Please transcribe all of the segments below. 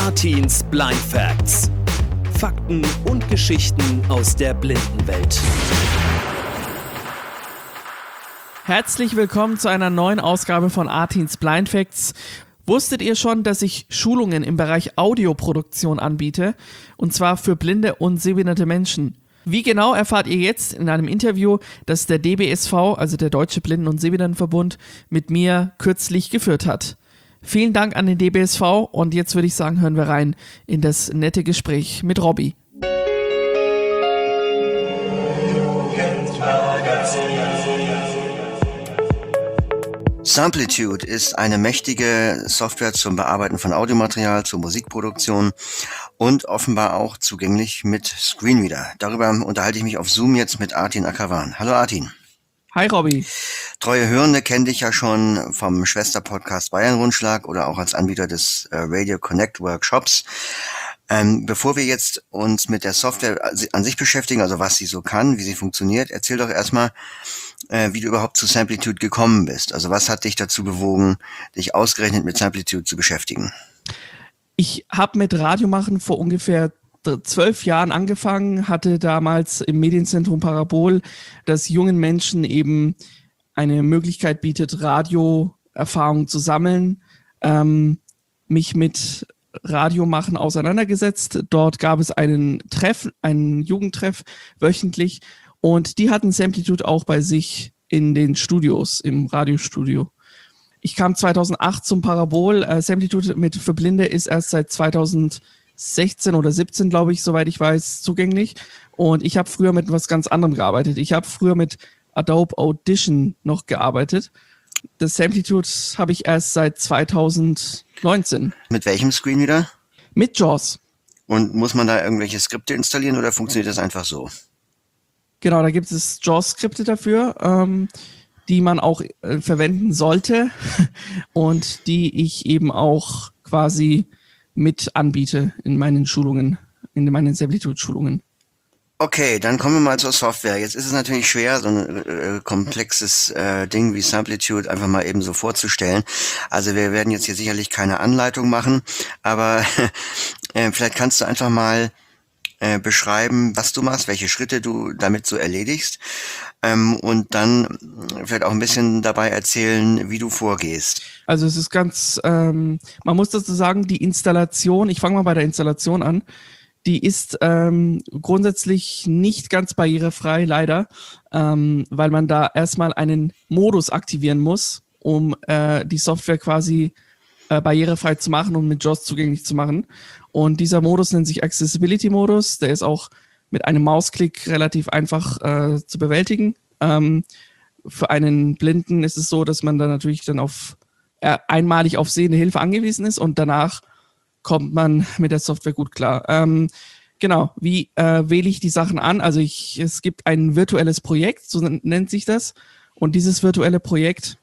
Artins Blind Facts. Fakten und Geschichten aus der Blindenwelt. Herzlich willkommen zu einer neuen Ausgabe von Artins Blind Facts. Wusstet ihr schon, dass ich Schulungen im Bereich Audioproduktion anbiete? Und zwar für blinde und sehbehinderte Menschen. Wie genau erfahrt ihr jetzt in einem Interview, das der DBSV, also der Deutsche Blinden- und Sehbehindertenverbund, mit mir kürzlich geführt hat. Vielen Dank an den DBSV und jetzt würde ich sagen, hören wir rein in das nette Gespräch mit Robby. Samplitude ist eine mächtige Software zum Bearbeiten von Audiomaterial, zur Musikproduktion und offenbar auch zugänglich mit Screenreader. Darüber unterhalte ich mich auf Zoom jetzt mit Artin Akavan. Hallo Artin. Hi Robby. Treue Hörende kennen dich ja schon vom Schwesterpodcast Bayern Rundschlag oder auch als Anbieter des Radio Connect Workshops. Bevor wir jetzt uns mit der Software an sich beschäftigen, also was sie so kann, wie sie funktioniert, erzähl doch erstmal, wie du überhaupt zu Samplitude gekommen bist. Also was hat dich dazu bewogen, dich ausgerechnet mit Samplitude zu beschäftigen? Ich habe mit Radiomachen vor ungefähr 12 Jahren angefangen, hatte damals im Medienzentrum Parabol, das jungen Menschen eben eine Möglichkeit bietet, Radioerfahrung zu sammeln, mich mit Radiomachen auseinandergesetzt. Dort gab es einen Jugendtreff wöchentlich und die hatten Samplitude auch bei sich in den Studios, im Radiostudio. Ich kam 2008 zum Parabol. Samplitude für Blinde ist erst seit 2016 oder 17, glaube ich, soweit ich weiß, zugänglich. Und ich habe früher mit was ganz anderem gearbeitet. Ich habe früher mit Adobe Audition noch gearbeitet. Das Samplitude habe ich erst seit 2019. Mit welchem Screenreader? Mit JAWS. Und muss man da irgendwelche Skripte installieren oder funktioniert das einfach so? Genau, da gibt es JAWS-Skripte dafür, die man auch verwenden sollte und die ich eben auch quasi mit anbiete in meinen Schulungen, in meinen Samplitude-Schulungen. Okay, dann kommen wir mal zur Software. Jetzt ist es natürlich schwer, so ein komplexes Ding wie Samplitude einfach mal eben so vorzustellen. Also wir werden jetzt hier sicherlich keine Anleitung machen, aber vielleicht kannst du einfach mal beschreiben, was du machst, welche Schritte du damit so erledigst und dann vielleicht auch ein bisschen dabei erzählen, wie du vorgehst. Also es ist ganz, man muss dazu sagen, die Installation, ich fange mal bei der Installation an, die ist grundsätzlich nicht ganz barrierefrei, leider, weil man da erstmal einen Modus aktivieren muss, um die Software quasi barrierefrei zu machen und mit JAWS zugänglich zu machen. Und dieser Modus nennt sich Accessibility-Modus. Der ist auch mit einem Mausklick relativ einfach zu bewältigen. Für einen Blinden ist es so, dass man dann natürlich dann einmalig auf sehende Hilfe angewiesen ist und danach kommt man mit der Software gut klar. Genau, wie wähle ich die Sachen an? Also es gibt ein virtuelles Projekt, so nennt sich das. Und dieses virtuelle Projekt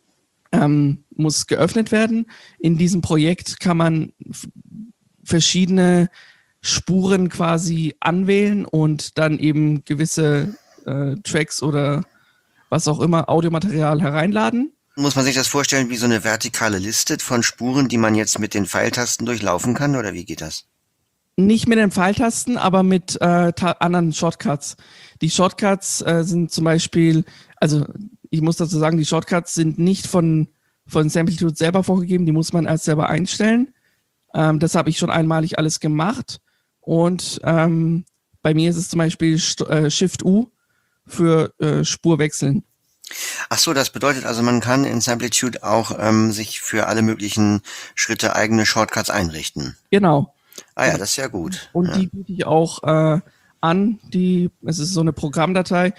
muss geöffnet werden. In diesem Projekt kann man verschiedene Spuren quasi anwählen und dann eben gewisse Tracks oder was auch immer, Audiomaterial hereinladen. Muss man sich das vorstellen wie so eine vertikale Liste von Spuren, die man jetzt mit den Pfeiltasten durchlaufen kann, oder wie geht das? Nicht mit den Pfeiltasten, aber mit anderen Shortcuts. Die Shortcuts sind zum Beispiel, also ich muss dazu sagen, die Shortcuts sind nicht von Samplitude selber vorgegeben, die muss man erst selber einstellen. Das habe ich schon einmalig alles gemacht. Und bei mir ist es zum Beispiel Shift-U für Spur wechseln. Ach so, das bedeutet also, man kann in Samplitude auch sich für alle möglichen Schritte eigene Shortcuts einrichten. Genau. Ah ja, das ist ja gut. Und ja. Die biete ich auch an. Es ist so eine Programmdatei.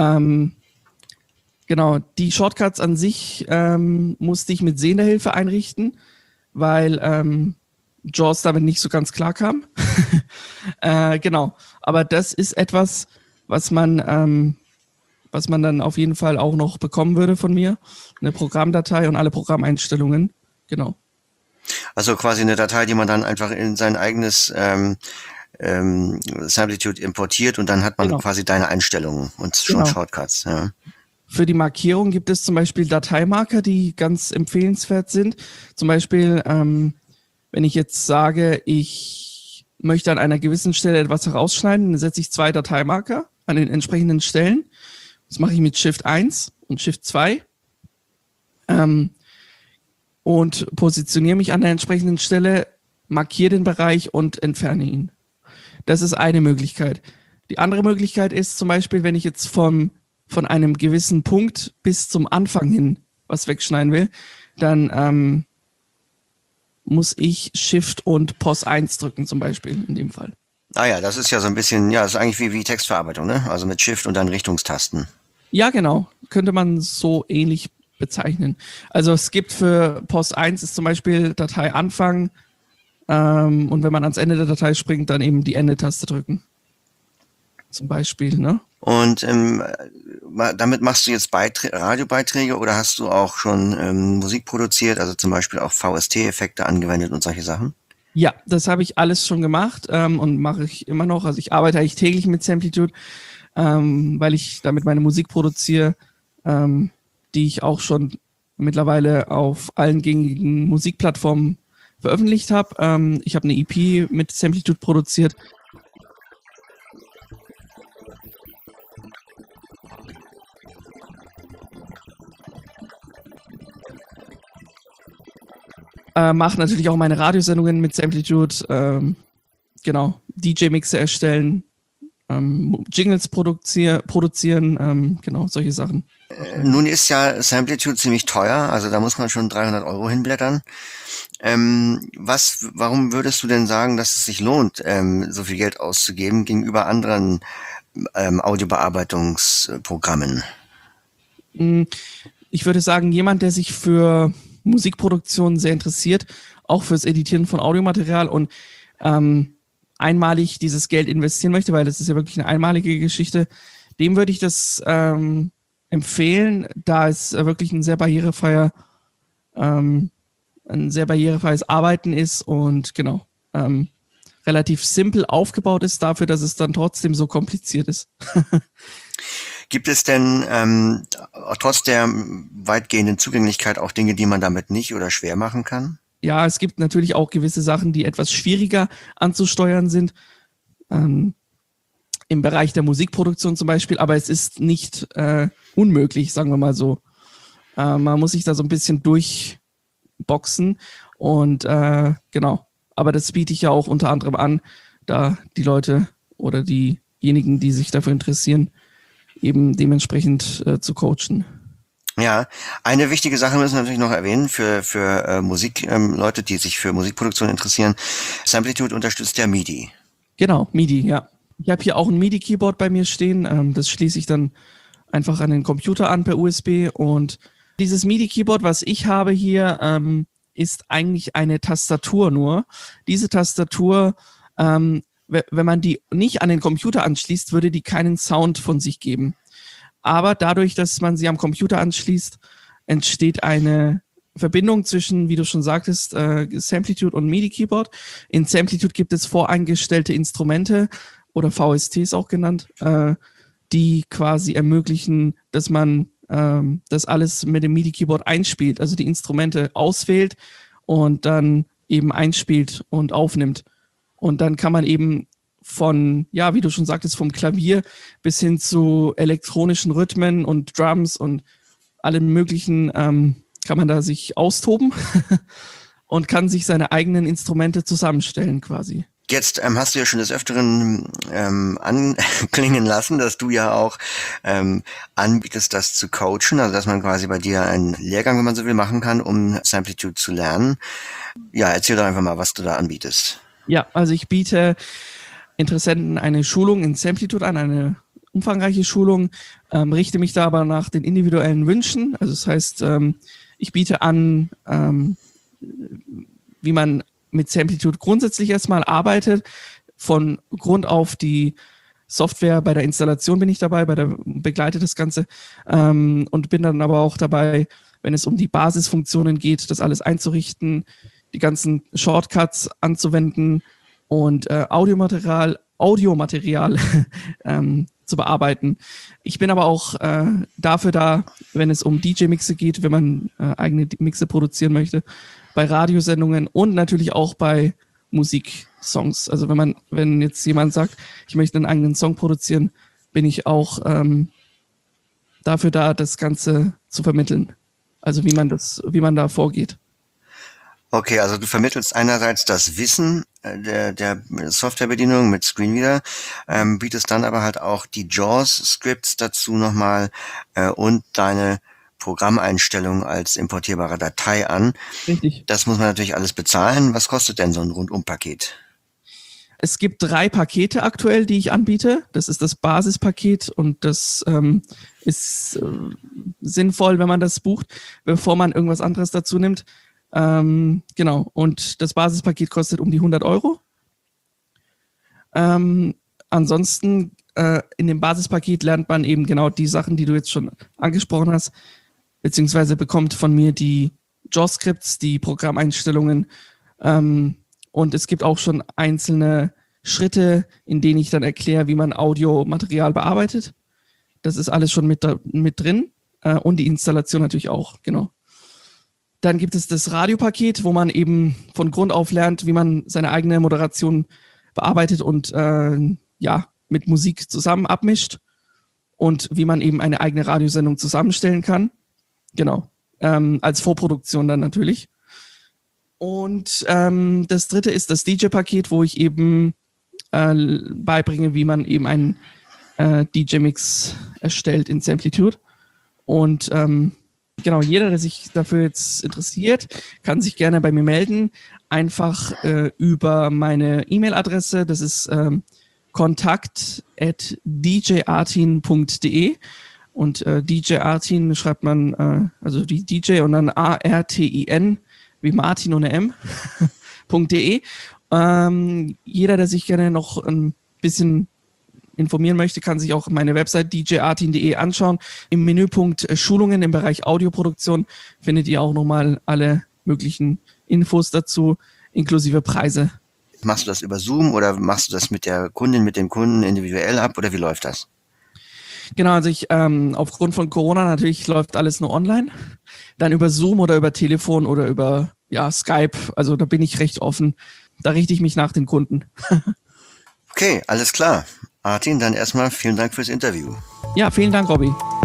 Genau, die Shortcuts an sich musste ich mit sehender Hilfe einrichten, weil JAWS damit nicht so ganz klar kam. Genau, aber das ist etwas, was man dann auf jeden Fall auch noch bekommen würde von mir. Eine Programmdatei und alle Programmeinstellungen. Genau. Also quasi eine Datei, die man dann einfach in sein eigenes Samplitude importiert und dann hat man quasi deine Einstellungen und schon Shortcuts. Ja. Für die Markierung gibt es zum Beispiel Dateimarker, die ganz empfehlenswert sind. Zum Beispiel Wenn ich jetzt sage, ich möchte an einer gewissen Stelle etwas herausschneiden, dann setze ich 2 Dateimarker an den entsprechenden Stellen. Das mache ich mit Shift 1 und Shift 2 und positioniere mich an der entsprechenden Stelle, markiere den Bereich und entferne ihn. Das ist eine Möglichkeit. Die andere Möglichkeit ist zum Beispiel, wenn ich jetzt von einem gewissen Punkt bis zum Anfang hin was wegschneiden will, dann muss ich Shift und POS 1 drücken zum Beispiel in dem Fall. Ah ja, das ist ja so ein bisschen, ja, das ist eigentlich wie Textverarbeitung, ne? Also mit Shift und dann Richtungstasten. Ja, genau. Könnte man so ähnlich bezeichnen. Also es gibt für POS 1 ist zum Beispiel Datei Anfang und wenn man ans Ende der Datei springt, dann eben die Ende-Taste drücken. Zum Beispiel, ne? Und damit machst du jetzt Radiobeiträge oder hast du auch schon Musik produziert, also zum Beispiel auch VST-Effekte angewendet und solche Sachen? Ja, das habe ich alles schon gemacht und mache ich immer noch. Also ich arbeite eigentlich täglich mit Samplitude, weil ich damit meine Musik produziere, die ich auch schon mittlerweile auf allen gängigen Musikplattformen veröffentlicht habe. Ich habe eine EP mit Samplitude produziert. Mache natürlich auch meine Radiosendungen mit Samplitude, genau, DJ-Mixe erstellen, Jingles produzieren, genau, solche Sachen. Nun ist ja Samplitude ziemlich teuer, also da muss man schon 300 € hinblättern. Warum würdest du denn sagen, dass es sich lohnt, so viel Geld auszugeben gegenüber anderen Audiobearbeitungsprogrammen? Ich würde sagen, jemand, der sich für Musikproduktion sehr interessiert, auch fürs Editieren von Audiomaterial und einmalig dieses Geld investieren möchte, weil das ist ja wirklich eine einmalige Geschichte, dem würde ich das empfehlen, da es wirklich ein sehr barrierefreies Arbeiten ist und genau, relativ simpel aufgebaut ist dafür, dass es dann trotzdem so kompliziert ist. Gibt es denn trotz der weitgehenden Zugänglichkeit auch Dinge, die man damit nicht oder schwer machen kann? Ja, es gibt natürlich auch gewisse Sachen, die etwas schwieriger anzusteuern sind, im Bereich der Musikproduktion zum Beispiel, aber es ist nicht unmöglich, sagen wir mal so. Man muss sich da so ein bisschen durchboxen und genau. Aber das biete ich ja auch unter anderem an, da die Leute oder diejenigen, die sich dafür interessieren, eben dementsprechend zu coachen. Ja, eine wichtige Sache müssen wir natürlich noch erwähnen für Leute, die sich für Musikproduktion interessieren. Samplitude unterstützt ja MIDI. Genau, MIDI, ja. Ich habe hier auch ein MIDI-Keyboard bei mir stehen. Das schließe ich dann einfach an den Computer an per USB. Und dieses MIDI-Keyboard, was ich habe hier, ist eigentlich eine Tastatur nur. Diese Tastatur, wenn man die nicht an den Computer anschließt, würde die keinen Sound von sich geben. Aber dadurch, dass man sie am Computer anschließt, entsteht eine Verbindung zwischen, wie du schon sagtest, Samplitude und MIDI-Keyboard. In Samplitude gibt es voreingestellte Instrumente oder VSTs auch genannt, die quasi ermöglichen, dass man das alles mit dem MIDI-Keyboard einspielt, also die Instrumente auswählt und dann eben einspielt und aufnimmt. Und dann kann man eben von, ja, wie du schon sagtest, vom Klavier bis hin zu elektronischen Rhythmen und Drums und allem möglichen kann man da sich austoben und kann sich seine eigenen Instrumente zusammenstellen quasi. Jetzt hast du ja schon des Öfteren anklingen lassen, dass du ja auch anbietest, das zu coachen, also dass man quasi bei dir einen Lehrgang, wenn man so will, machen kann, um Samplitude zu lernen. Ja, erzähl doch einfach mal, was du da anbietest. Ja, also ich biete Interessenten eine Schulung in Samplitude an, eine umfangreiche Schulung, richte mich da aber nach den individuellen Wünschen. Also das heißt, ich biete an, wie man mit Samplitude grundsätzlich erstmal arbeitet. Von Grund auf die Software, bei der Installation bin ich dabei, begleite das Ganze und bin dann aber auch dabei, wenn es um die Basisfunktionen geht, das alles einzurichten, die ganzen Shortcuts anzuwenden und Audiomaterial zu bearbeiten. Ich bin aber auch dafür da, wenn es um DJ-Mixe geht, wenn man eigene Mixe produzieren möchte, bei Radiosendungen und natürlich auch bei Musiksongs. Also wenn jetzt jemand sagt, ich möchte einen eigenen Song produzieren, bin ich auch dafür da, das Ganze zu vermitteln. Also wie man da vorgeht. Okay, also du vermittelst einerseits das Wissen der Softwarebedienung mit Screenreader, bietest dann aber halt auch die JAWS-Scripts dazu nochmal und deine Programmeinstellungen als importierbare Datei an. Richtig. Das muss man natürlich alles bezahlen. Was kostet denn so ein Rundumpaket? Es gibt 3 Pakete aktuell, die ich anbiete. Das ist das Basispaket und das ist sinnvoll, wenn man das bucht, bevor man irgendwas anderes dazu nimmt. Genau, und das Basispaket kostet um die 100 Euro. Ansonsten in dem Basispaket lernt man eben genau die Sachen, die du jetzt schon angesprochen hast, beziehungsweise bekommt von mir die JAWS-Scripts, die Programmeinstellungen, und es gibt auch schon einzelne Schritte, in denen ich dann erkläre, wie man Audiomaterial bearbeitet. Das ist alles schon mit drin und die Installation natürlich auch, genau. Dann gibt es das Radiopaket, wo man eben von Grund auf lernt, wie man seine eigene Moderation bearbeitet und mit Musik zusammen abmischt und wie man eben eine eigene Radiosendung zusammenstellen kann. Genau, als Vorproduktion dann natürlich. Und das dritte ist das DJ-Paket, wo ich eben beibringe, wie man eben einen DJ-Mix erstellt in Samplitude. Und genau, jeder, der sich dafür jetzt interessiert, kann sich gerne bei mir melden. Einfach über meine E-Mail-Adresse, das ist kontakt@djartin.de und DJ Artin schreibt man, also die DJ und dann ARTIN wie Martin ohne M.de. Jeder, der sich gerne noch ein bisschen informieren möchte, kann sich auch meine Website djartin.de anschauen. Im Menüpunkt Schulungen im Bereich Audioproduktion findet ihr auch nochmal alle möglichen Infos dazu, inklusive Preise. Machst du das über Zoom oder machst du das mit der Kundin, mit dem Kunden individuell ab oder wie läuft das? Genau, also ich aufgrund von Corona natürlich läuft alles nur online. Dann über Zoom oder über Telefon oder über Skype. Also da bin ich recht offen. Da richte ich mich nach den Kunden. Okay, alles klar. Artin, dann erstmal vielen Dank fürs Interview. Ja, vielen Dank, Robby.